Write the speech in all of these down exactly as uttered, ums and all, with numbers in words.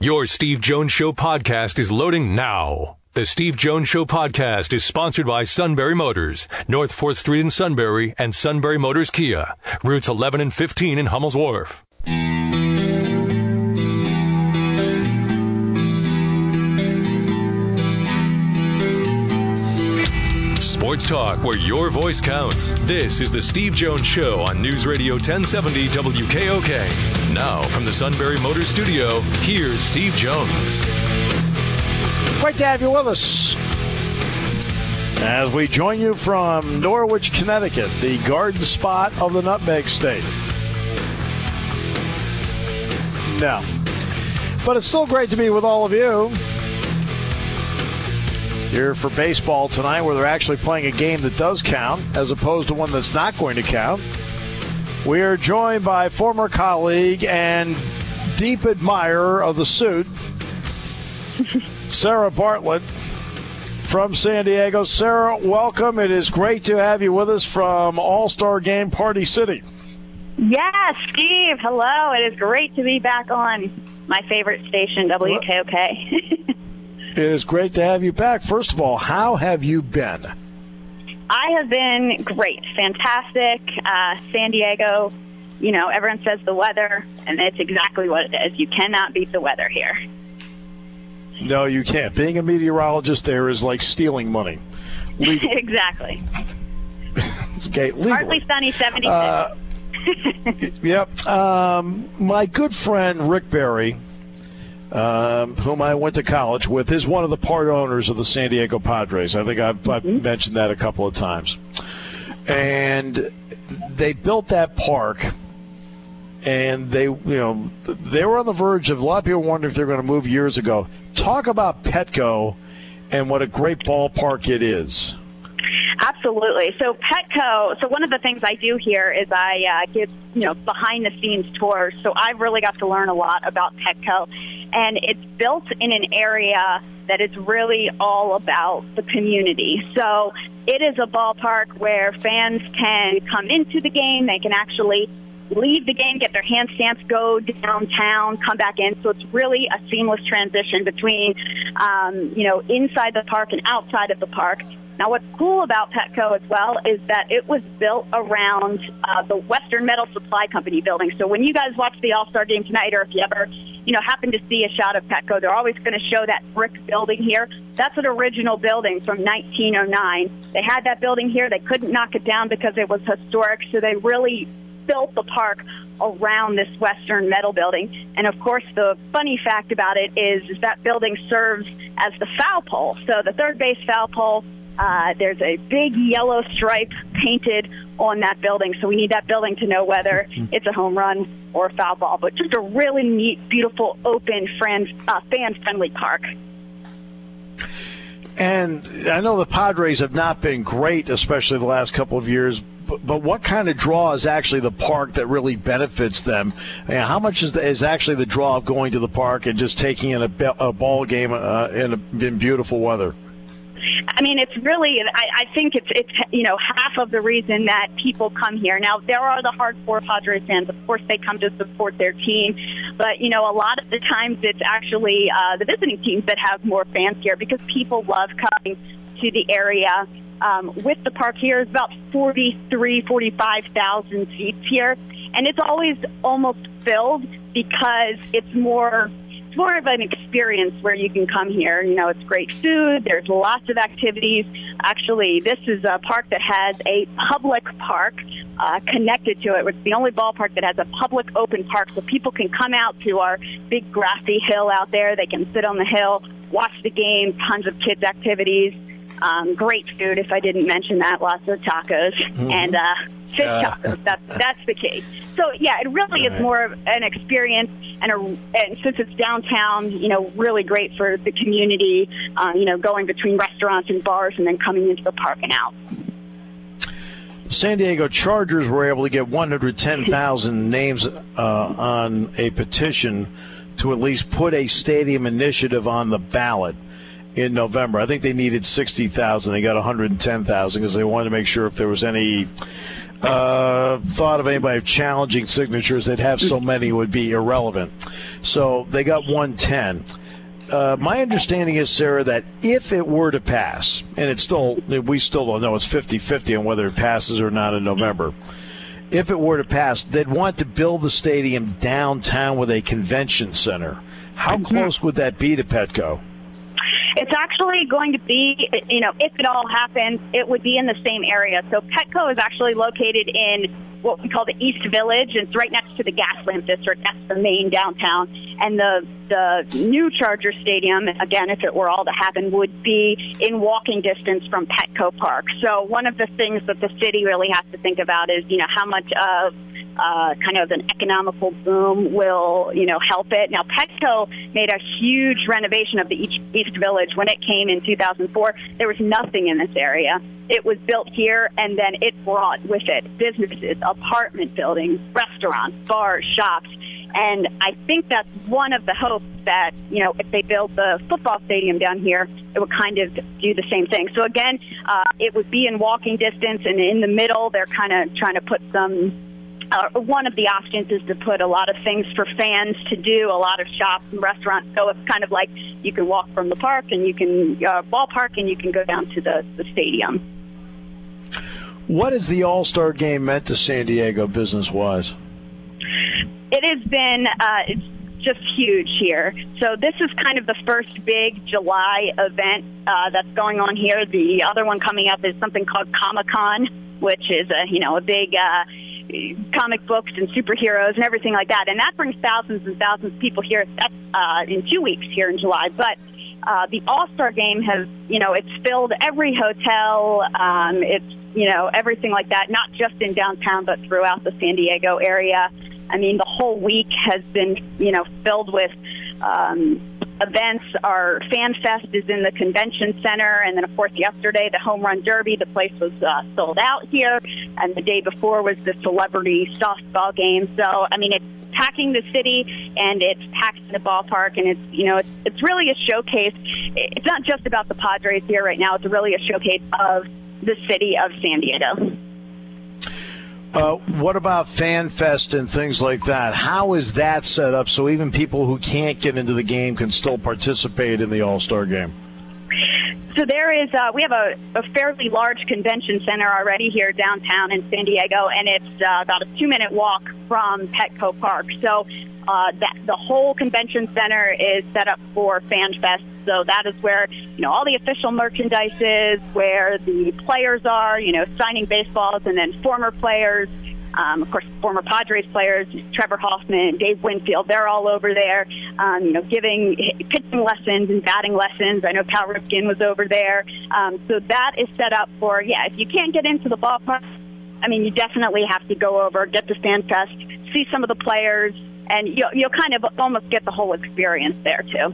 Your Steve Jones Show podcast is loading now. The Steve Jones Show podcast is sponsored by Sunbury Motors, North fourth Street in Sunbury, and Sunbury Motors Kia, routes eleven and fifteen in Hummel's Wharf. Sports talk where your voice counts. This is the Steve Jones Show on News Radio ten seventy W K O K. Now from the Sunbury Motors Studio, here's Steve Jones. Great to have you with us as we join you from Norwich, Connecticut, the garden spot of the Nutmeg State. No. But it's still great to be with all of you here for baseball tonight, where they're actually playing a game that does count as opposed to one that's not going to count. We are joined by former colleague and deep admirer of the suit, Sarah Bartlett from San Diego. Sarah, welcome. It is great to have you with us from All-Star Game Party City. Yes, Steve. Hello. It is great to be back on my favorite station, W K O K. It is great to have you back. First of all, how have you been? I have been great. Fantastic. Uh, San Diego, you know, everyone says the weather, and it's exactly what it is. You cannot beat the weather here. No, you can't. Being a meteorologist there is like stealing money. Exactly. Okay, legally. Partly sunny, seventy-six. Uh, yep. Um, my good friend Rick Barry, Um, whom I went to college with, is one of the part owners of the San Diego Padres. I think I've, I've mm-hmm. mentioned that a couple of times. And they built that park, and they, you know, they were on the verge of, a lot of people wondered if they were going to move years ago. Talk about Petco and what a great ballpark it is. Absolutely. So Petco, so one of the things I do here is I uh, give, you know, behind-the-scenes tours. So I've really got to learn a lot about Petco. And it's built in an area that is really all about the community. So it is a ballpark where fans can come into the game. They can actually leave the game, get their hand stamps, go downtown, come back in. So it's really a seamless transition between, um, you know, inside the park and outside of the park. Now, what's cool about Petco as well is that it was built around uh, the Western Metal Supply Company building. So when you guys watch the All-Star Game tonight, or if you ever, you know, happen to see a shot of Petco, they're always going to show that brick building here. That's an original building from nineteen oh nine. They had that building here. They couldn't knock it down because it was historic, so they really built the park around this Western Metal building. And, of course, the funny fact about it is, is that building serves as the foul pole. So the third base foul pole, Uh, there's a big yellow stripe painted on that building, so we need that building to know whether it's a home run or a foul ball. But just a really neat, beautiful, open, friend, uh, fan-friendly park. And I know the Padres have not been great, especially the last couple of years, but, but what kind of draw is actually the park that really benefits them? And how much is, the, is actually the draw of going to the park and just taking in a, a ball game uh, in, a, in beautiful weather? I mean, it's really, I, I think it's, it's, you know, half of the reason that people come here. Now, there are the hardcore Padres fans. Of course, they come to support their team. But, you know, a lot of the times it's actually uh, the visiting teams that have more fans here because people love coming to the area. Um, with the park here, it's about forty-three, forty-five thousand seats here. And it's always almost filled because it's more... It's more of an experience where you can come here. You know, it's great food. There's lots of activities. Actually, this is a park that has a public park uh, connected to it. It's the only ballpark that has a public open park, so people can come out to our big grassy hill out there. They can sit on the hill, watch the game, tons of kids' activities, um, great food, if I didn't mention that, lots of tacos, mm-hmm. and uh, fish uh. tacos. That's, that's the key. So, yeah, it really is more of an experience, and, a, and since it's downtown, you know, really great for the community, um, you know, going between restaurants and bars and then coming into the park and out. The San Diego Chargers were able to get one hundred ten thousand names uh, on a petition to at least put a stadium initiative on the ballot in November. I think they needed sixty thousand. They got one hundred ten thousand because they wanted to make sure if there was any uh, thought of anybody challenging signatures. They'd have so many it would be irrelevant. So they got one ten. Uh, my understanding is, Sarah, that if it were to pass, and it's still, we still don't know, it's fifty-fifty on whether it passes or not in November. If it were to pass, they'd want to build the stadium downtown with a convention center. How mm-hmm. close would that be to Petco? It's actually going to be, you know, if it all happens, it would be in the same area. So Petco is actually located in what we call the East Village. It's right next to the Gaslamp District. That's the main downtown. And the the new Charger Stadium, again, if it were all to happen, would be in walking distance from Petco Park. So one of the things that the city really has to think about is, you know, how much of Uh, kind of an economical boom will, you know, help it. Now, Petco made a huge renovation of the East Village when it came in two thousand four. There was nothing in this area. It was built here, and then it brought with it businesses, apartment buildings, restaurants, bars, shops. And I think that's one of the hopes that, you know, if they build the football stadium down here, it would kind of do the same thing. So, again, uh, it would be in walking distance, and in the middle, they're kind of trying to put some Uh, one of the options is to put a lot of things for fans to do, a lot of shops and restaurants. So it's kind of like you can walk from the park and you can uh, ballpark and you can go down to the, the stadium. What has the All-Star Game meant to San Diego business-wise? It has been uh, it's just huge here. So this is kind of the first big July event uh, that's going on here. The other one coming up is something called Comic-Con, which is a you know a big uh, comic books and superheroes and everything like that. And that brings thousands and thousands of people here that's, uh, in two weeks here in July. But uh, the All-Star Game has, you know, it's filled every hotel. Um, it's, you know, everything like that, not just in downtown, but throughout the San Diego area. I mean, the whole week has been, you know, filled with um, events. Our Fan Fest is in the convention center, and then, of course, yesterday, the Home Run Derby, the place was uh, sold out here, and the day before was the celebrity softball game. So, I mean, it's packing the city, and it's packed the ballpark, and it's, you know, it's, it's really a showcase. It's not just about the Padres here right now. It's really a showcase of the city of San Diego. Uh, what about Fan Fest and things like that? How is that set up so even people who can't get into the game can still participate in the All-Star Game? So there is, uh, we have a, a fairly large convention center already here downtown in San Diego, and it's uh, about a two-minute walk from Petco Park. So uh, that, the whole convention center is set up for Fan Fest. So that is where, you know, all the official merchandise is, where the players are, you know, signing baseballs, and then former players. Um, of course, former Padres players, Trevor Hoffman, Dave Winfield, they're all over there, um, you know, giving pitching lessons and batting lessons. I know Cal Ripken was over there. Um, so that is set up for, yeah, if you can't get into the ballpark, I mean, you definitely have to go over, get to Fan Fest, see some of the players, and you'll, you'll kind of almost get the whole experience there, too.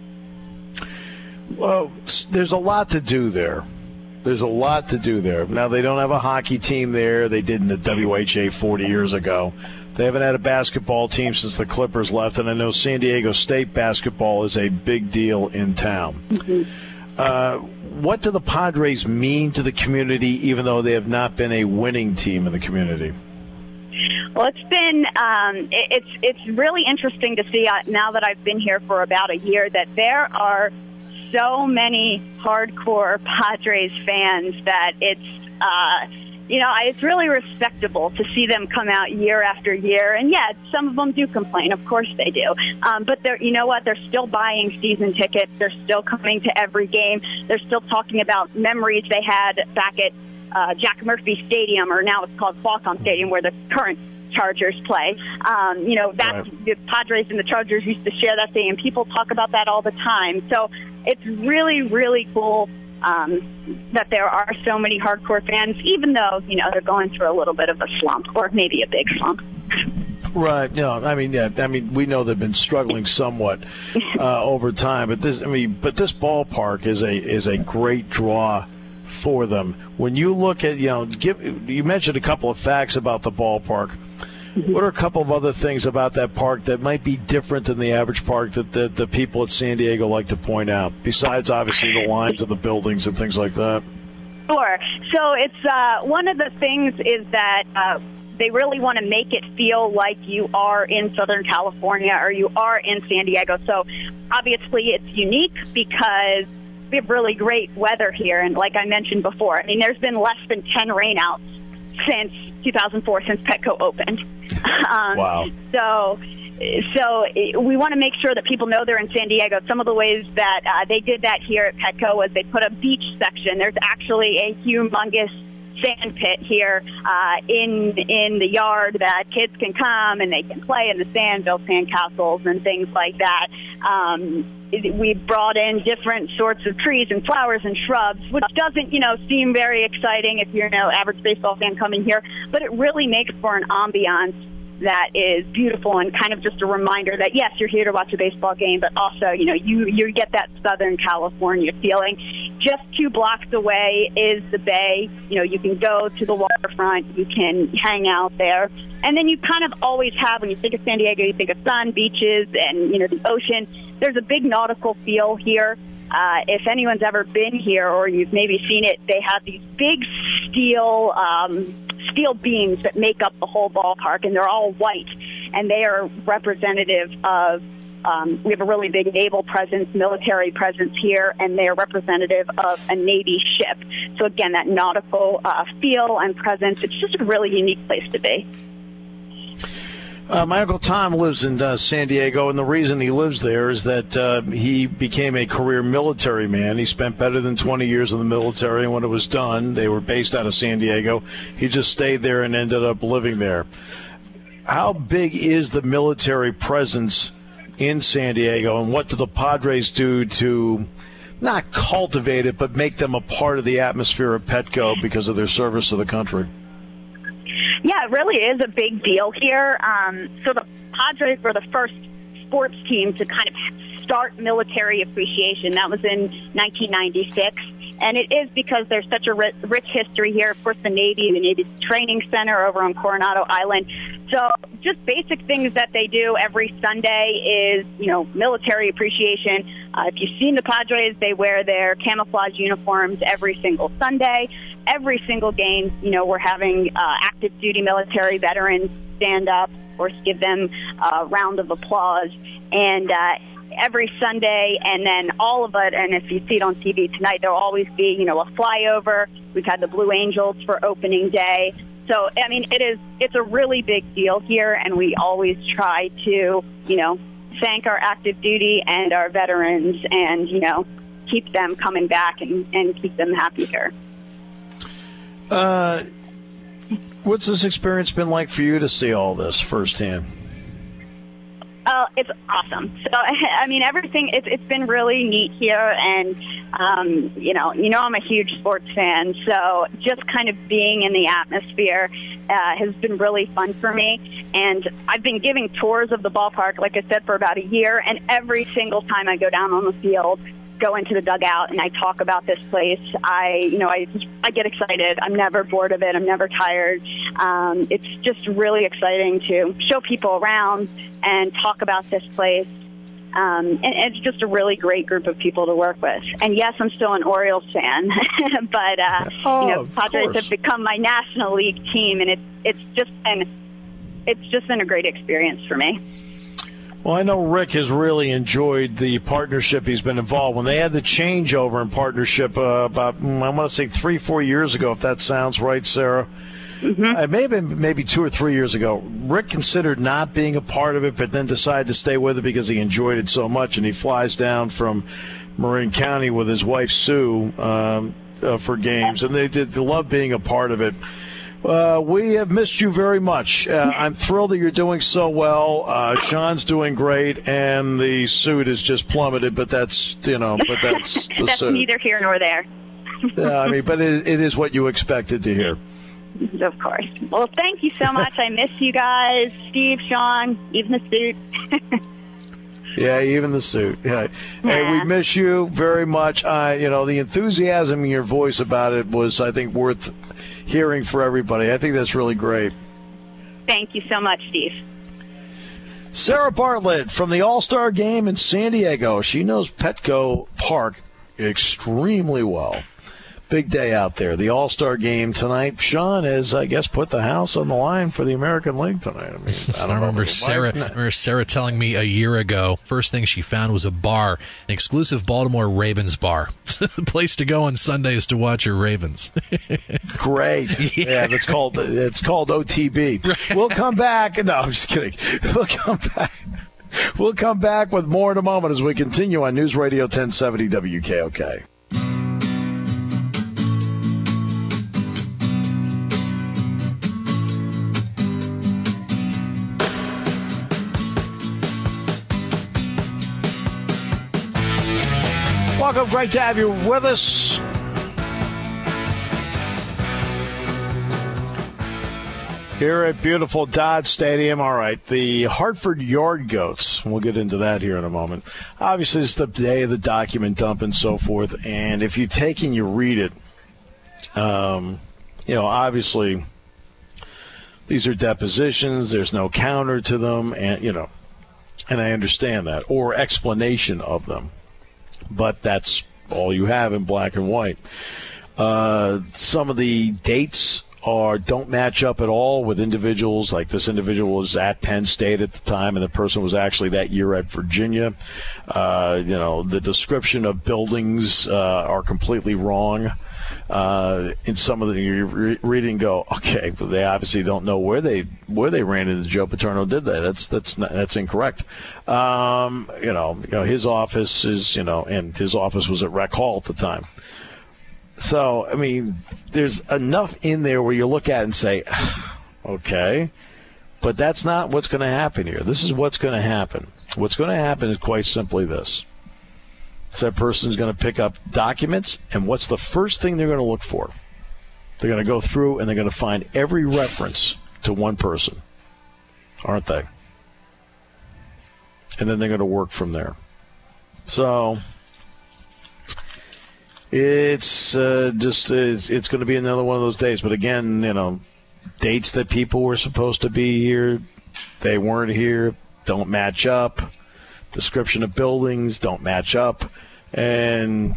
Well, there's a lot to do there. There's a lot to do there. Now, they don't have a hockey team there. They did in the W H A forty years ago. They haven't had a basketball team since the Clippers left, and I know San Diego State basketball is a big deal in town. Mm-hmm. Uh, what do the Padres mean to the community, even though they have not been a winning team in the community? Well, it's been um, it, it's it's really interesting to see uh, now that I've been here for about a year that there are so many hardcore Padres fans that it's, uh, you know, it's really respectable to see them come out year after year. And, yeah, some of them do complain. Of course they do. Um, but, they're, you know what, they're still buying season tickets. They're still coming to every game. They're still talking about memories they had back at uh, Jack Murphy Stadium, or now it's called Qualcomm Stadium, where the current Chargers play. Um, you know, that's right. The Padres and the Chargers used to share that thing, and people talk about that all the time. So it's really, really cool um, that there are so many hardcore fans, even though, you know, they're going through a little bit of a slump, or maybe a big slump. Right. No, I mean, yeah, I mean, we know they've been struggling somewhat uh, over time, but this, I mean, but this ballpark is a is a great draw for them. When you look at, you know, give, you mentioned a couple of facts about the ballpark. Mm-hmm. What are a couple of other things about that park that might be different than the average park that the, the people at San Diego like to point out, besides obviously the lines of the buildings and things like that? Sure. So it's uh, one of the things is that uh, they really want to make it feel like you are in Southern California or you are in San Diego. So obviously it's unique because we have really great weather here. And like I mentioned before, I mean, there's been less than ten rainouts since two thousand four, since Petco opened. um, wow. So... So we want to make sure that people know they're in San Diego. Some of the ways that uh, they did that here at Petco was they put a beach section. There's actually a humongous sand pit here uh, in in the yard that kids can come and they can play in the sand, build sand castles and things like that. Um, we brought in different sorts of trees and flowers and shrubs, which doesn't, you know, seem very exciting if you're an you know, average baseball fan coming here, but it really makes for an ambiance that is beautiful and kind of just a reminder that, yes, you're here to watch a baseball game, but also, you know, you, you get that Southern California feeling. Just two blocks away is the bay. You know, you can go to the waterfront. You can hang out there. And then you kind of always have, when you think of San Diego, you think of sun, beaches, and, you know, the ocean. There's a big nautical feel here. Uh, if anyone's ever been here or you've maybe seen it, they have these big steel um, steel beams that make up the whole ballpark, and they're all white, and they are representative of, um, we have a really big naval presence, military presence here, and they are representative of a Navy ship. So again, that nautical uh, feel and presence, it's just a really unique place to be. Uh, my Uncle Tom lives in uh, San Diego, and the reason he lives there is that uh, he became a career military man. He spent better than twenty years in the military, and when it was done, they were based out of San Diego. He just stayed there and ended up living there. How big is the military presence in San Diego, and what do the Padres do to not cultivate it, but make them a part of the atmosphere of Petco because of their service to the country? Yeah, it really is a big deal here. Um, so the Padres were the first sports team to kind of start military appreciation. That was in nineteen ninety-six. And it is because there's such a rich, rich history here. Of course, the Navy, the Navy Training Center over on Coronado Island. So just basic things that they do every Sunday is, you know, military appreciation. Uh, if you've seen the Padres, they wear their camouflage uniforms every single Sunday. Every single game, you know, we're having uh, active duty military veterans stand up, of course, give them a round of applause. And uh, every Sunday, and then all of it, and if you see it on T V tonight, there'll always be, you know, a flyover. We've had the Blue Angels for opening day. So, I mean, it is, it's a really big deal here, and we always try to, you know, thank our active duty and our veterans and, you know, keep them coming back and, and keep them happy here. Uh, what's this experience been like for you to see all this firsthand? Oh, it's awesome. So, I mean, everything, it's, it's been really neat here. And, um, you know, you know, I'm a huge sports fan. So just kind of being in the atmosphere uh, has been really fun for me. And I've been giving tours of the ballpark, like I said, for about a year. And every single time I go down on the field, go into the dugout and I talk about this place, I, you know, I, I get excited. I'm never bored of it. I'm never tired. Um, it's just really exciting to show people around and talk about this place. Um, and it's just a really great group of people to work with. And yes, I'm still an Orioles fan, but, uh, oh, you know, Padres have become my National League team, and it's, it's just been, it's just been a great experience for me. Well, I know Rick has really enjoyed the partnership he's been involved. When they had the changeover in partnership uh, about, I want to say three, four years ago, if that sounds right, Sarah. Mm-hmm. Uh, it may have been maybe two or three years ago. Rick considered not being a part of it, but then decided to stay with it because he enjoyed it so much, and he flies down from Marin County with his wife, Sue, um, uh, for games, and they did they love being a part of it. Uh, we have missed you very much. Uh, I'm thrilled that you're doing so well. Uh, Sean's doing great, and the suit is just plummeted. But that's you know, but that's the that's suit. Neither here nor there. Yeah, I mean, but it, it is what you expected to hear. Of course. Well, thank you so much. I miss you guys, Steve, Sean, even the suit. Yeah, even the suit. Yeah. Hey, we miss you very much. I, you know, the enthusiasm in your voice about it was, I think, worth hearing for everybody. I think that's really great. Thank you so much, Steve. Sarah Bartlett from the All-Star Game in San Diego. She knows Petco Park extremely well. Big day out there. The All-Star game tonight. Sean has, I guess, put the house on the line for the American League tonight. I mean, I, don't I remember know Sarah. I remember Sarah telling me a year ago. First thing she found was a bar, an exclusive Baltimore Ravens bar. The place to go on Sundays to watch your Ravens. Great. Yeah, yeah, that's called it's called O T B. We'll come back. No, I'm just kidding. We'll come back. We'll come back with more in a moment as we continue on News Radio ten seventy W K O K. Welcome. Great to have you with us. Here at beautiful Dodge Stadium. All right, the Hartford Yard Goats. We'll get into that here in a moment. Obviously, it's the day of the document dump and so forth. And if you take and you read it, um, you know, obviously, these are depositions. There's no counter to them, and you know, and I understand that, or explanation of them. But that's all you have in black and white. Uh, some of the dates are don't match up at all with individuals. Like this individual was at Penn State at the time, and the person was actually that year at Virginia. Uh, you know, the description of buildings uh, are completely wrong. Uh, in some of the you re- read and go, okay, but they obviously don't know where they where they ran into Joe Paterno, did they? That's that's not, that's incorrect. Um, you know, you know, his office is you know, and his office was at Rec Hall at the time. So I mean, there's enough in there where you look at it and say, okay, but that's not what's going to happen here. This is what's going to happen. What's going to happen is quite simply this. So that person's going to pick up documents, and what's the first thing they're going to look for? They're going to go through, and they're going to find every reference to one person, aren't they? And then they're going to work from there. So it's uh, just it's, it's going to be another one of those days. But again, you know, dates that people were supposed to be here, they weren't here, don't match up. Description of buildings don't match up, and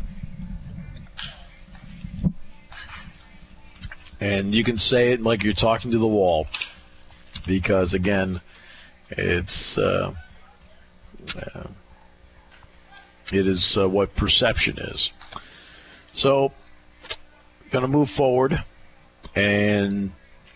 and you can say it like you're talking to the wall, because again, it's uh, uh, it is uh, what perception is. So, going to move forward, and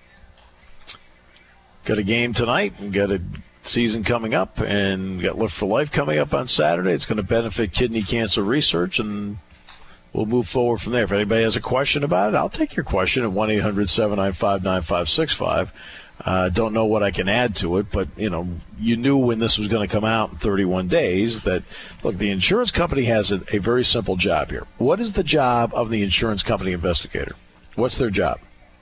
got a game tonight, and got a season coming up, and got Lift for Life coming up on Saturday. It's going to benefit kidney cancer research, and we'll move forward from there. If anybody has a question about it, I'll take your question at one eight hundred seven nine five nine five six five. Uh, don't know what I can add to it, but, you know, you knew when this was going to come out in thirty-one days that, look, the insurance company has a, a very simple job here. What is the job of the insurance company investigator? What's their job?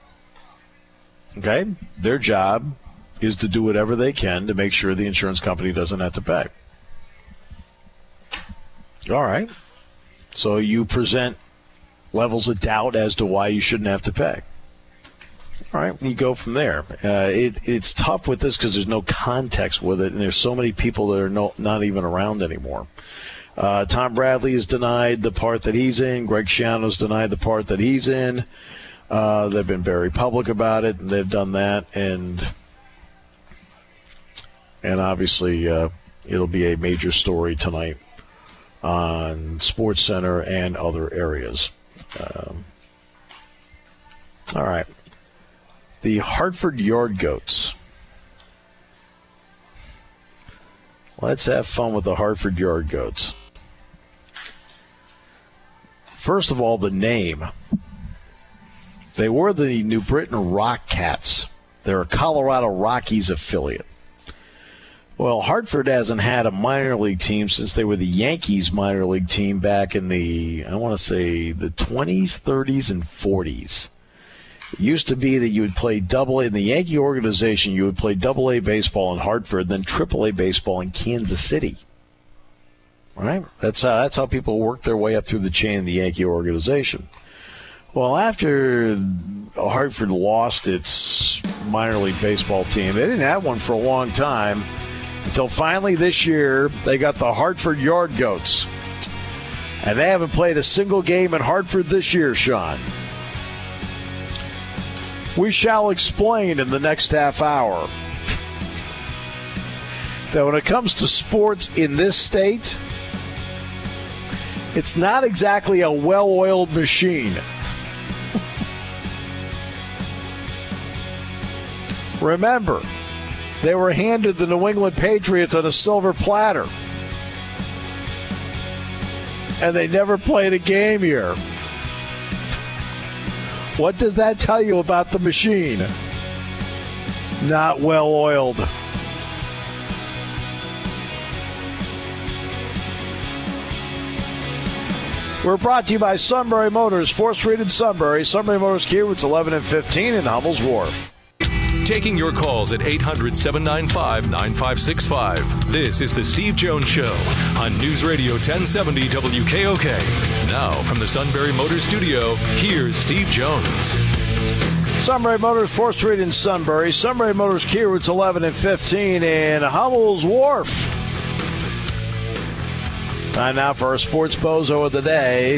Okay? Their job is to do whatever they can to make sure the insurance company doesn't have to pay. All right. So you present levels of doubt as to why you shouldn't have to pay. All right, you go from there. Uh, it, it's tough with this because there's no context with it, and there's so many people that are no, not even around anymore. Uh, Tom Bradley has denied the part that he's in. Greg Schiano's denied the part that he's in. Uh, they've been very public about it, and they've done that, and and obviously uh, it'll be a major story tonight on SportsCenter and other areas. Um, all right. The Hartford Yard Goats. Let's have fun with the Hartford Yard Goats. First of all, the name. They were the New Britain Rock Cats. They're a Colorado Rockies affiliate. Well, Hartford hasn't had a minor league team since they were the Yankees minor league team back in the, I want to say, the twenties, thirties, and forties. It used to be that you would play double A in the Yankee organization. You would play double A baseball in Hartford, then triple A baseball in Kansas City. All right? That's how, that's how people work their way up through the chain in the Yankee organization. Well, after Hartford lost its minor league baseball team, they didn't have one for a long time until finally this year they got the Hartford Yard Goats. And they haven't played a single game in Hartford this year, Sean. We shall explain in the next half hour that when it comes to sports in this state, it's not exactly a well-oiled machine. Remember, they were handed the New England Patriots on a silver platter. And they never played a game here. What does that tell you about the machine? Not well-oiled. We're brought to you by Sunbury Motors, fourth Street in Sunbury. Sunbury Motors Kia, routes eleven and fifteen in Hummel's Wharf. Taking your calls at eight hundred, seven nine five, nine five six five. This is The Steve Jones Show on News Radio ten seventy W K O K. Now, from the Sunbury Motors Studio, here's Steve Jones. Sunbury Motors, fourth Street in Sunbury. Sunbury Motors Kia, routes eleven and fifteen in Hummel's Wharf. Time now for our sports bozo of the day.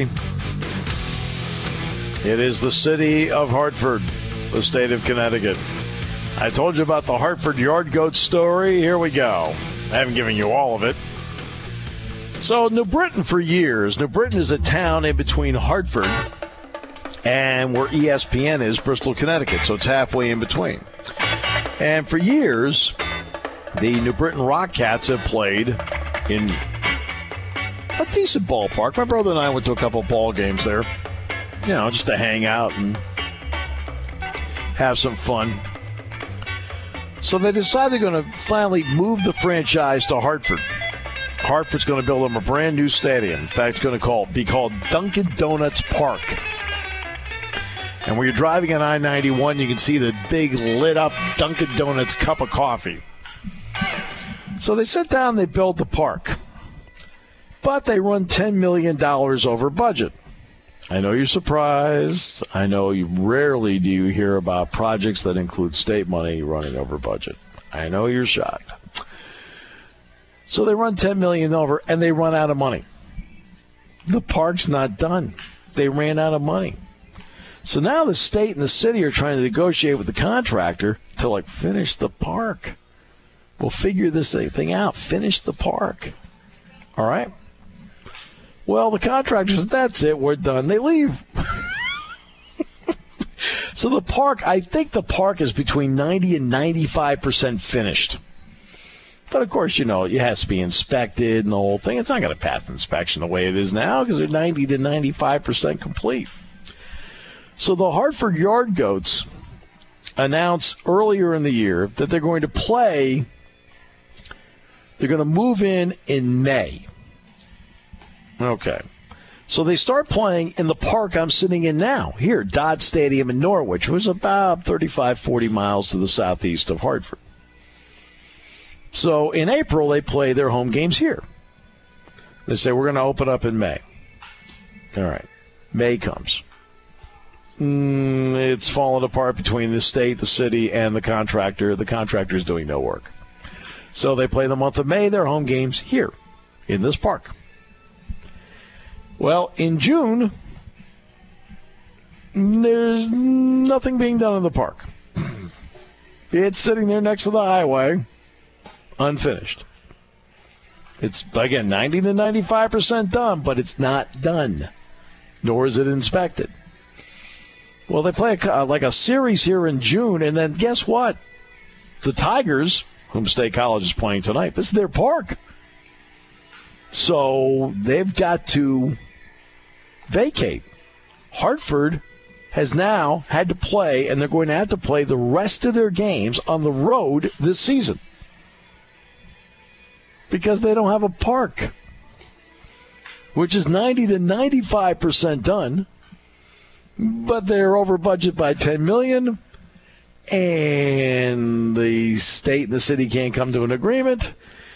It is the city of Hartford, the state of Connecticut. I told you about the Hartford Yard Goat story. Here we go. I haven't given you all of it. So New Britain for years. New Britain is a town in between Hartford and where E S P N is, Bristol, Connecticut. So it's halfway in between. And for years, the New Britain Rockcats have played in a decent ballpark. My brother and I went to a couple of ball games there, you know, just to hang out and have some fun. So they decided they're going to finally move the franchise to Hartford. Hartford's going to build them a brand new stadium. In fact, it's going to call, be called Dunkin' Donuts Park. And when you're driving on I ninety-one, you can see the big lit-up Dunkin' Donuts cup of coffee. So they sit down, they build the park. But they run ten million dollars over budget. I know you're surprised. I know you rarely do you hear about projects that include state money running over budget. I know you're shocked. So they run ten million dollars over, and they run out of money. The park's not done. They ran out of money. So now the state and the city are trying to negotiate with the contractor to, like, finish the park. We'll figure this thing out. Finish the park. All right? Well, the contractor says, that's it, we're done. They leave. So the park, I think the park is between ninety and ninety-five percent finished. But, of course, you know, it has to be inspected and the whole thing. It's not going to pass inspection the way it is now because they're ninety to ninety-five percent complete. So the Hartford Yard Goats announced earlier in the year that they're going to play, they're going to move in in May. Okay. So they start playing in the park I'm sitting in now, here, Dodd Stadium in Norwich, which was about thirty-five, forty miles to the southeast of Hartford. So in April, they play their home games here. They say, we're going to open up in May. All right. May comes. Mm, it's fallen apart between the state, the city, and the contractor. The contractor's doing no work. So they play the month of May, their home games here in this park. Well, in June, there's nothing being done in the park. It's sitting there next to the highway, unfinished. It's, again, ninety to ninety-five percent done, but it's not done, nor is it inspected. Well, they play a, like a series here in June, and then guess what? The Tigers, whom State College is playing tonight, this is their park. So they've got to vacate. Hartford has now had to play, and they're going to have to play the rest of their games on the road this season because they don't have a park, which is ninety to ninety-five percent done, but they're over budget by ten million dollars, and the state and the city can't come to an agreement,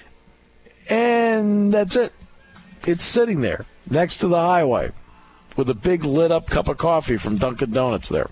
and that's it. It's sitting there next to the highway with a big lit-up cup of coffee from Dunkin' Donuts there.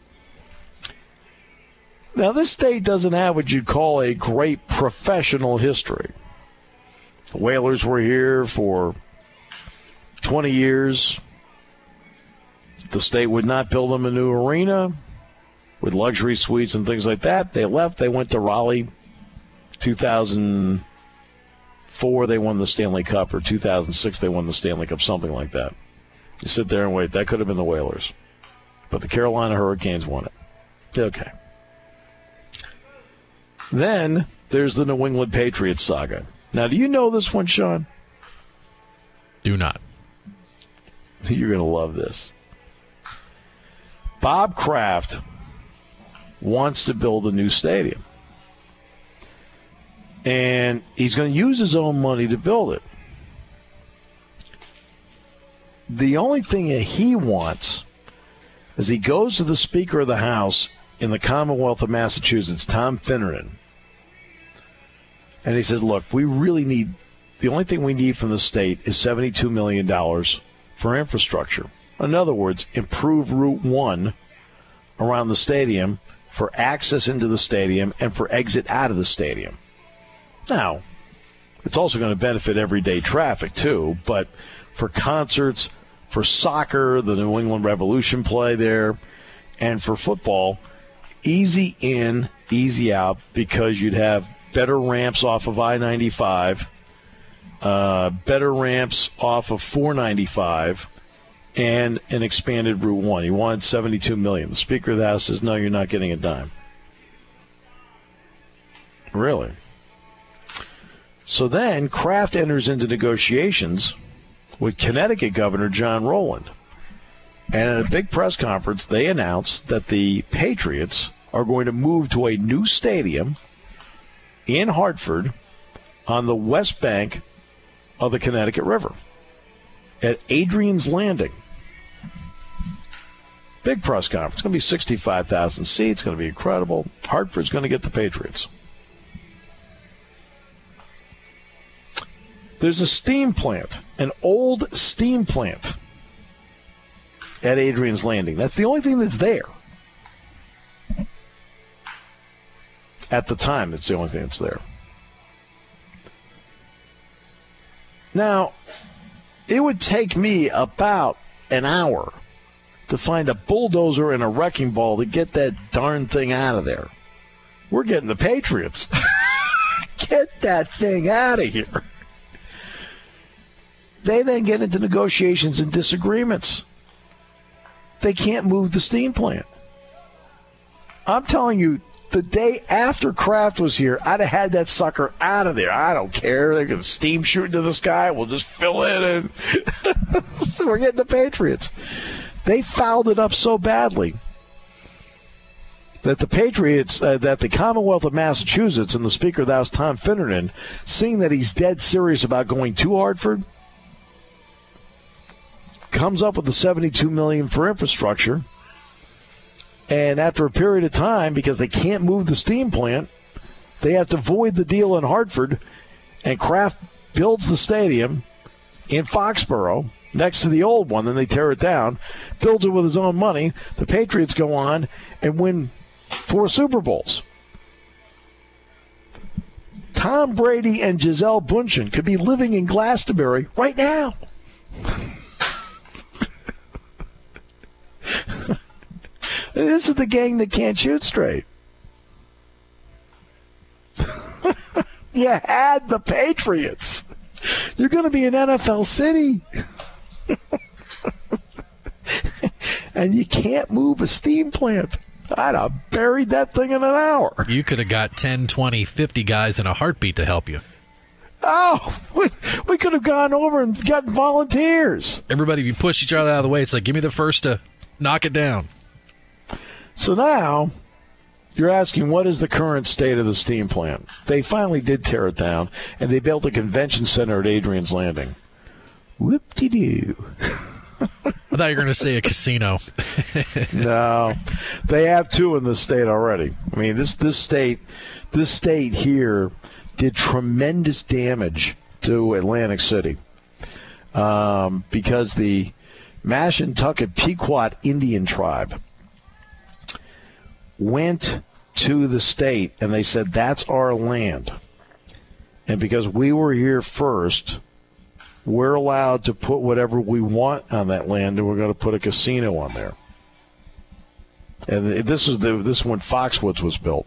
Now, this state doesn't have what you'd call a great professional history. The Whalers were here for twenty years, the state would not build them a new arena with luxury suites and things like that. They left. They went to Raleigh. two thousand four, they won the Stanley Cup, or two thousand six, they won the Stanley Cup, something like that. You sit there and wait. That could have been the Whalers. But the Carolina Hurricanes won it. Okay. Then there's the New England Patriots saga. Now, do you know this one, Sean? Do not. You're going to love this. Bob Kraft wants to build a new stadium. And he's going to use his own money to build it. The only thing that he wants is he goes to the Speaker of the House in the Commonwealth of Massachusetts, Tom Finneran, and he says, look, we really need, the only thing we need from the state is seventy-two million dollars for infrastructure. In other words, improve Route one around the stadium for access into the stadium and for exit out of the stadium. Now, it's also going to benefit everyday traffic, too, but for concerts, for soccer, the New England Revolution play there, and for football, easy in, easy out, because you'd have better ramps off of I ninety-five, uh, better ramps off of four ninety-five, and an expanded Route one. He wanted seventy-two million dollars. The Speaker of the House says, no, you're not getting a dime. Really? So then Kraft enters into negotiations with Connecticut Governor John Rowland. And at a big press conference, they announced that the Patriots are going to move to a new stadium in Hartford on the west bank of the Connecticut River at Adrian's Landing. Big press conference. It's going to be sixty-five thousand seats. It's going to be incredible. Hartford's going to get the Patriots. There's a steam plant, an old steam plant at Adrian's Landing. That's the only thing that's there. At the time, it's the only thing that's there. Now, it would take me about an hour to find a bulldozer and a wrecking ball to get that darn thing out of there. We're getting the Patriots. Get that thing out of here. They then get into negotiations and disagreements. They can't move the steam plant. I'm telling you, the day after Kraft was here, I'd have had that sucker out of there. I don't care. They're going to steam shoot into the sky. We'll just fill it in. We're getting the Patriots. They fouled it up so badly that the Patriots, uh, that the Commonwealth of Massachusetts and the Speaker of the House, Tom Finneran, seeing that he's dead serious about going to Hartford, comes up with the seventy-two million dollars for infrastructure. And after a period of time, because they can't move the steam plant, they have to void the deal in Hartford, and Kraft builds the stadium in Foxborough next to the old one. Then they tear it down, builds it with his own money. The Patriots go on and win four Super Bowls. Tom Brady and Gisele Bündchen could be living in Glastonbury right now. This is the gang that can't shoot straight. You had the Patriots. You're going to be an N F L city. And you can't move a steam plant. I'd have buried that thing in an hour. You could have got ten, twenty, fifty guys in a heartbeat to help you. Oh, we, we could have gone over and gotten volunteers. Everybody, if you push each other out of the way, it's like, give me the first to knock it down. So now you're asking, what is the current state of the steam plant? They finally did tear it down, and they built a convention center at Adrian's Landing. Whoop-de-doo. I thought you were going to say a casino. No, they have two in this state already. I mean, this this state, this state here did tremendous damage to Atlantic City um, because the Mashantucket Pequot Indian tribe went to the state and they said, that's our land. And because we were here first, we're allowed to put whatever we want on that land, and we're going to put a casino on there. And this is the this is when Foxwoods was built.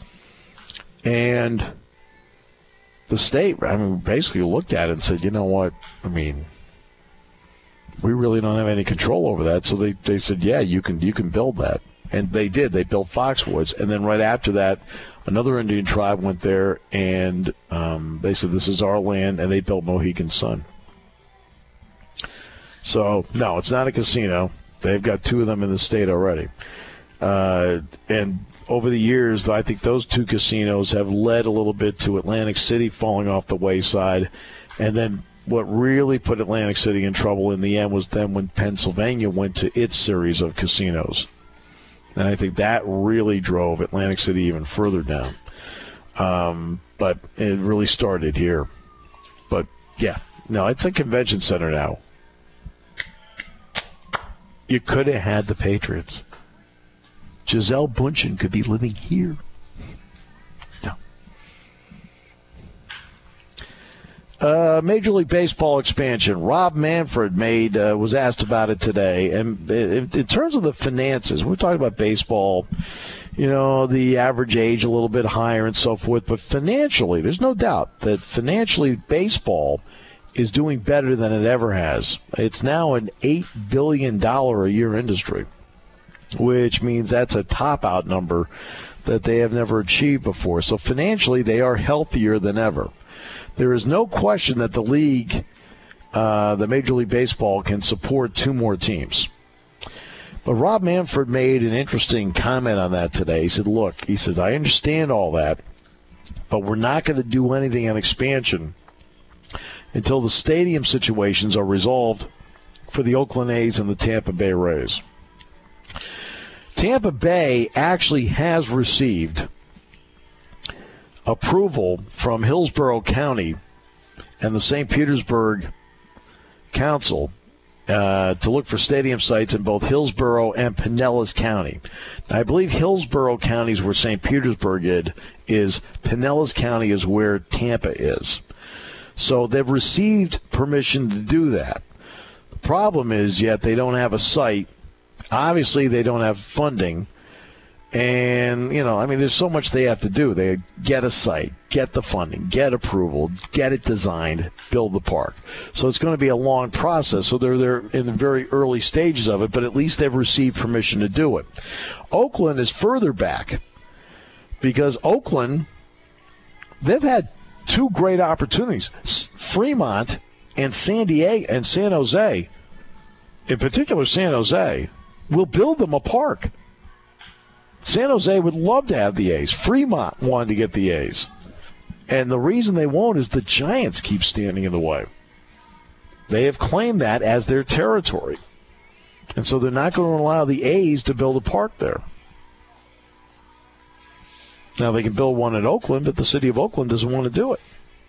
And the state, I mean, basically looked at it and said, you know what, I mean, we really don't have any control over that. So they, they said, yeah, you can you can build that. And they did. They built Foxwoods. And then right after that, another Indian tribe went there, and um, they said, this is our land, and they built Mohegan Sun. So, no, it's not a casino. They've got two of them in the state already. Uh, and over the years, I think those two casinos have led a little bit to Atlantic City falling off the wayside. And then what really put Atlantic City in trouble in the end was then when Pennsylvania went to its series of casinos. And I think that really drove Atlantic City even further down. Um, but it really started here. But, yeah, no, it's a convention center now. You could have had the Patriots. Gisele Bündchen could be living here. No. Uh, Major League Baseball expansion. Rob Manfred made uh, was asked about it today. And in, in terms of the finances, we're talking about baseball, you know, the average age a little bit higher and so forth. But financially, there's no doubt that financially baseball is doing better than it ever has. It's now an eight billion dollars a year industry, which means that's a top-out number that they have never achieved before. So financially, they are healthier than ever. There is no question that the league, uh, the Major League Baseball, can support two more teams. But Rob Manfred made an interesting comment on that today. He said, look, he says, I understand all that, but we're not going to do anything on expansion until the stadium situations are resolved for the Oakland A's and the Tampa Bay Rays. Tampa Bay actually has received approval from Hillsborough County and the Saint Petersburg Council uh, to look for stadium sites in both Hillsborough and Pinellas County. Now, I believe Hillsborough County is where Saint Petersburg is. Pinellas County is where Tampa is. So they've received permission to do that. The problem is yet they don't have a site. Obviously, they don't have funding. And, you know, I mean, there's so much they have to do. They get a site, get the funding, get approval, get it designed, build the park. So it's going to be a long process. So they're, they're in the very early stages of it, but at least they've received permission to do it. Oakland is further back because Oakland, they've had two great opportunities. Fremont and San Diego and San Jose, in particular San Jose, will build them a park. San Jose would love to have the A's. Fremont wanted to get the A's. And the reason they won't is the Giants keep standing in the way. They have claimed that as their territory. And so they're not going to allow the A's to build a park there. Now, they can build one in Oakland, but the city of Oakland doesn't want to do it.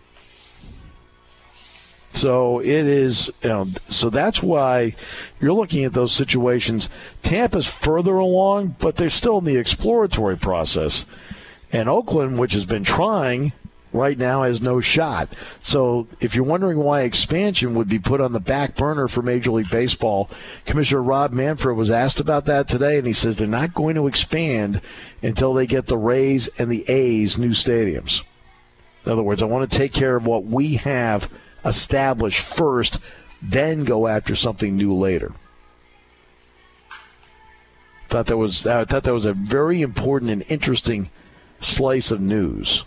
So it is, you know, so that's why you're looking at those situations. Tampa's further along, but they're still in the exploratory process. And Oakland, which has been trying, right now has no shot. So if you're wondering why expansion would be put on the back burner for Major League Baseball, Commissioner Rob Manfred was asked about that today, and he says they're not going to expand until they get the Rays and the A's new stadiums. In other words, I want to take care of what we have established first, then go after something new later. Thought that was I thought that was a very important and interesting slice of news.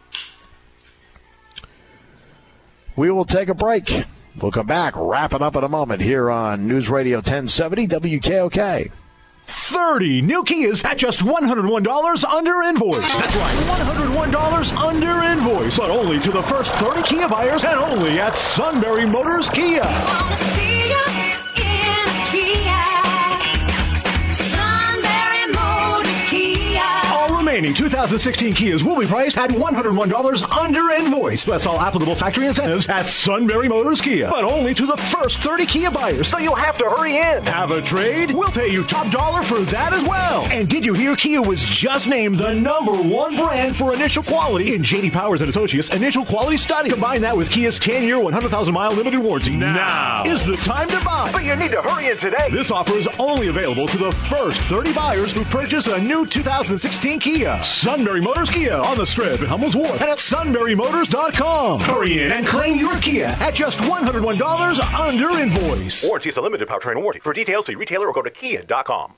We will take a break. We'll come back, wrap it up in a moment here on News Radio ten seventy W K O K. thirty new Kias at just one hundred one dollars under invoice. That's right, one hundred one dollars under invoice, but only to the first thirty Kia buyers and only at Sunbury Motors Kia. See ya in Kia. Sunbury Motors Kia. All remaining two thousand twenty sixteen Kias will be priced at one hundred one dollars under invoice. Plus all applicable factory incentives at Sunbury Motors Kia. But only to the first thirty Kia buyers, so you'll have to hurry in. Have a trade? We'll pay you top dollar for that as well. And did you hear Kia was just named the number one brand for initial quality in J D Powers and Associates Initial Quality Study? Combine that with Kia's ten-year, one hundred thousand mile limited warranty. Now is the time to buy. But you need to hurry in today. This offer is only available to the first thirty buyers who purchase a new two thousand sixteen Kia. Sunbury Motors Kia on the Strip at Hummel's Wharf and at sunbury motors dot com. Hurry in and claim your Kia at just one hundred one dollars under invoice. Warranty is a limited powertrain warranty. For details, see retailer or go to kia dot com.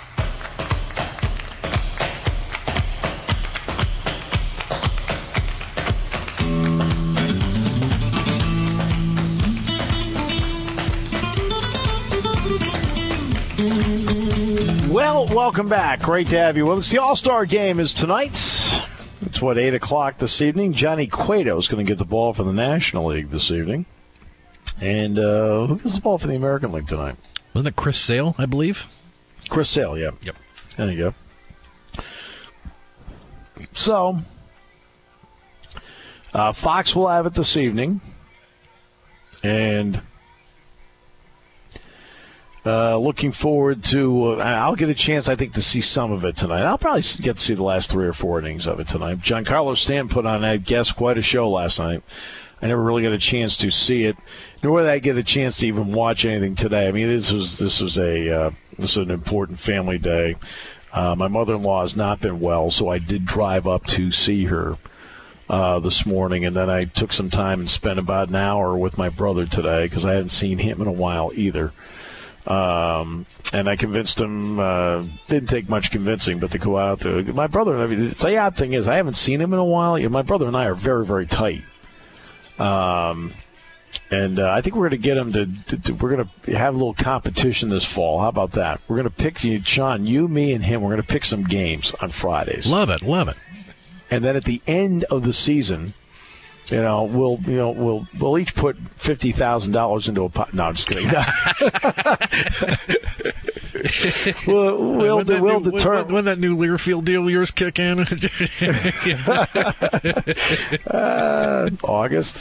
Well, welcome back. Great to have you with us. The All-Star Game is tonight. It's, what, eight o'clock this evening. Johnny Cueto is going to get the ball for the National League this evening. And uh, who gets the ball for the American League tonight? Wasn't it Chris Sale, I believe? Chris Sale, yeah. Yep. There you go. So, uh, Fox will have it this evening. And uh, looking forward to, uh, I'll get a chance, I think, to see some of it tonight. I'll probably get to see the last three or four innings of it tonight. Giancarlo Stanton put on, I guess, quite a show last night. I never really got a chance to see it, nor did I get a chance to even watch anything today. I mean, this was this was a uh, this was an important family day. Uh, my mother-in-law has not been well, so I did drive up to see her uh, this morning, and then I took some time and spent about an hour with my brother today because I hadn't seen him in a while either. Um, and I convinced him, uh, didn't take much convincing, but to go out to my brother. I mean, the odd thing is I haven't seen him in a while. My brother and I are very, very tight. Um, and uh, I think we're going to get him to, to, to we're going to have a little competition this fall. How about that? We're going to pick you, Sean, you, me, and him. We're going to pick some games on Fridays. Love it, love it. And then at the end of the season, you know, we'll you know we'll we'll each put fifty thousand dollars into a pot. No, I'm just kidding. we'll we'll, when we'll new, determine when, when that new Learfield deal of yours kick in. uh, August.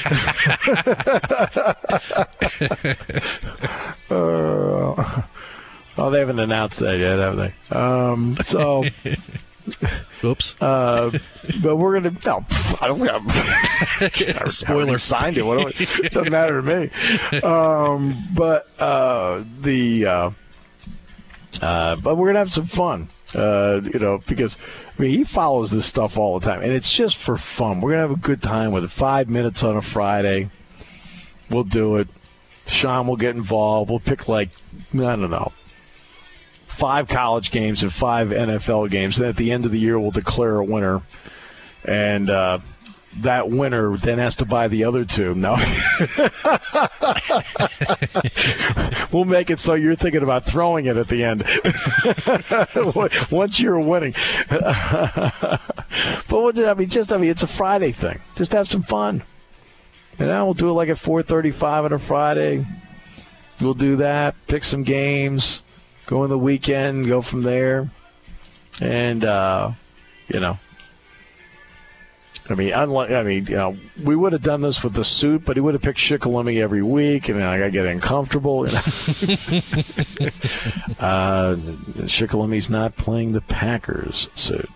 uh, oh, they haven't announced that yet, have they? Um, so. Oops. Uh, but we're going to. No, I don't have. Spoiler. Signed it. What do I, it doesn't matter to me. Um, but uh, the. Uh, uh, but we're going to have some fun. Uh, you know, because I mean, he follows this stuff all the time, and it's just for fun. We're going to have a good time with it. Five minutes on a Friday. We'll do it. Sean will get involved. We'll pick, like, I don't know, five college games and five N F L games. Then at the end of the year, we'll declare a winner. And uh, that winner then has to buy the other two. No. We'll make it so you're thinking about throwing it at the end once you're winning. But we'll, I mean, just I mean, it's a Friday thing. Just have some fun. You know, we'll do it like at four thirty-five on a Friday. We'll do that. Pick some games. Go in the weekend. Go from there. And uh, you know. I mean, unlike, I mean, you know, we would have done this with the suit, but he would have picked Shikellamy every week, and I got to get uncomfortable. You know? uh, Shikelamy's not playing the Packers suit.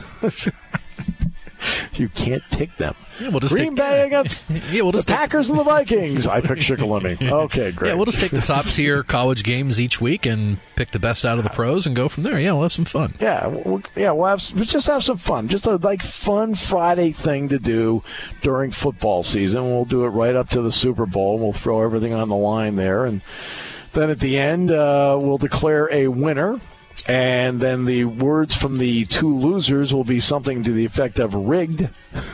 You can't pick them. Yeah, we'll just Green take, Bay against yeah, we'll just the take, Packers and the Vikings. I picked Shikellamy. Okay, great. Yeah, we'll just take the top tier college games each week and pick the best out of the pros and go from there. Yeah, we'll have some fun. Yeah, we'll, yeah, we'll have we'll just have some fun. Just a like fun Friday thing to do during football season. We'll do it right up to the Super Bowl. And we'll throw everything on the line there, and then at the end, uh, we'll declare a winner. And then the words from the two losers will be something to the effect of rigged.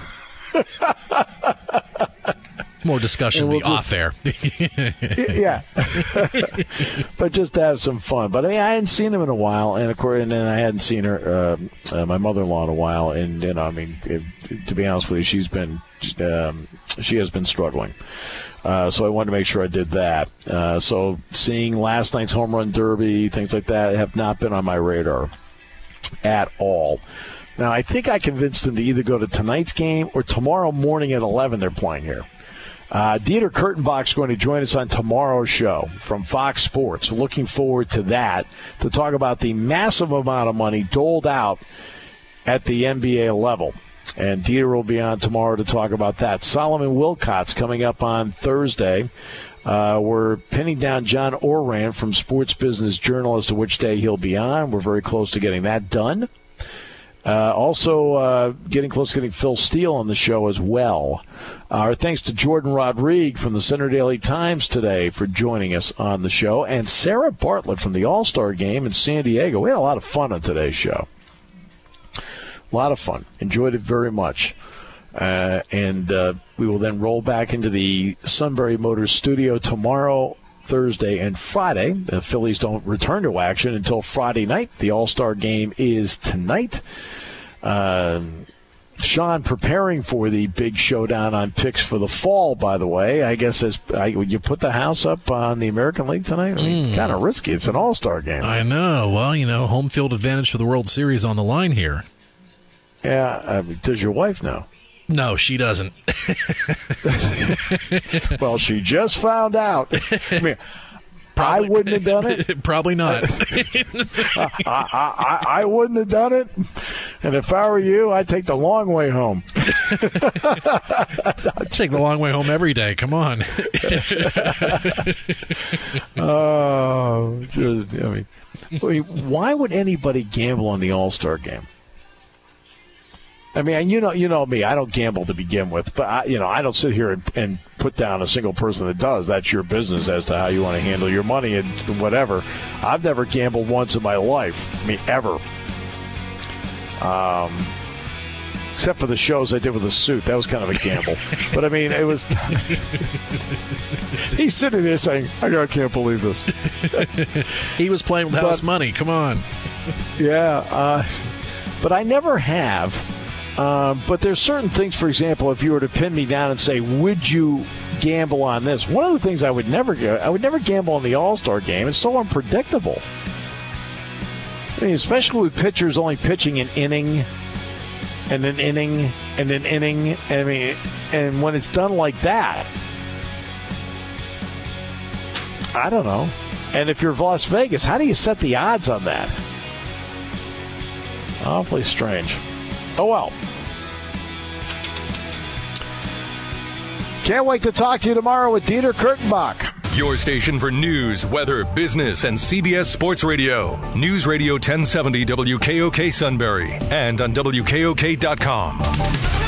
More discussion we'll be off air. Yeah. But just to have some fun. But I, mean, I hadn't seen him in a while, and of course, and then I hadn't seen her, uh, uh, my mother-in-law, in a while. And you know, I mean, it, to be honest with you, she's been, um, she has been struggling. Uh, so I wanted to make sure I did that. Uh, so seeing last night's home run derby, things like that, have not been on my radar at all. Now, I think I convinced him to either go to tonight's game or tomorrow morning at eleven they're playing here. Uh, Dieter Kurtenbach is going to join us on tomorrow's show from Fox Sports. Looking forward to that, to talk about the massive amount of money doled out at the N B A level. And Dieter will be on tomorrow to talk about that. Solomon Wilcott's coming up on Thursday. Uh, we're pinning down John Oran from Sports Business Journal as to which day he'll be on. We're very close to getting that done. Uh, also, uh, getting close to getting Phil Steele on the show as well. Uh, our thanks to Jordan Rodrigue from the Center Daily Times today for joining us on the show, and Sarah Bartlett from the All-Star Game in San Diego. We had a lot of fun on today's show. A lot of fun. Enjoyed it very much. Uh, and uh, we will then roll back into the Sunbury Motors studio tomorrow, Thursday, and Friday. The Phillies don't return to action until Friday night. The All-Star Game is tonight. Uh, Sean preparing for the big showdown on picks for the fall, by the way. I guess as I, you put the house up on the American League tonight? I mean, mm. kind of risky. It's an All-Star game. I know. Well, you know, home field advantage for the World Series on the line here. Yeah. I mean, does your wife know? No, she doesn't. Well, she just found out. I mean, Probably, I wouldn't have done it. Probably not. I, I, I, I wouldn't have done it. And if I were you, I'd take the long way home. I'd take the long way home every day. Come on. Oh, just, I mean, why would anybody gamble on the All-Star game? I mean, you know, you know me. I don't gamble to begin with, but I, you know, I don't sit here and, and put down a single person that does. That's your business as to how you want to handle your money and whatever. I've never gambled once in my life. I mean, ever. Um, except for the shows I did with a suit. That was kind of a gamble. But I mean, it was. He's sitting there saying, "I can't believe this." He was playing with house but, money. Come on. Yeah, uh, but I never have. Uh, but there's certain things, for example, if you were to pin me down and say, would you gamble on this? One of the things I would never do, I would never gamble on the All-Star game. It's so unpredictable. I mean, especially with pitchers only pitching an inning and an inning and an inning. I mean, and when it's done like that, I don't know. And if you're Las Vegas, how do you set the odds on that? Awfully strange. Oh, well. Can't wait to talk to you tomorrow with Dieter Kurtenbach. Your station for news, weather, business, and C B S Sports Radio. News Radio ten seventy W K O K Sunbury and on W K O K dot com.